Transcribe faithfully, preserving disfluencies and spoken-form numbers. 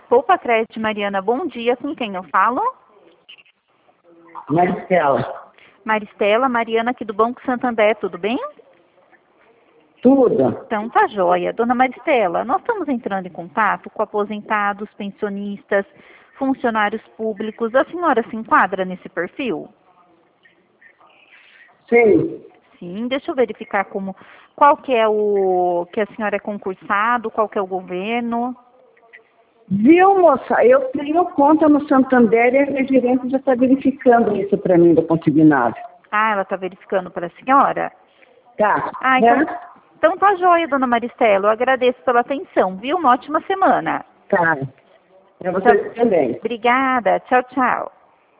Poupa Crédito, Mariana, bom dia. Com quem eu falo? Maristela. Maristela, Mariana aqui do Banco Santander, tudo bem? Tudo. Então tá joia. Dona Maristela, nós estamos entrando em contato com aposentados, pensionistas, funcionários públicos. A senhora se enquadra nesse perfil? Sim. Sim, deixa eu verificar como, qual que é o, que a senhora é concursado, qual que é o governo. Viu, moça? Eu tenho conta no Santander e a gerente já está verificando isso para mim do consignado. Ah, ela está verificando para a senhora? Tá. Ah, então, então tá joia, dona Maristela. Eu agradeço pela atenção, viu? Uma ótima semana. Tá. Para você Tá. também. Obrigada. Tchau, tchau.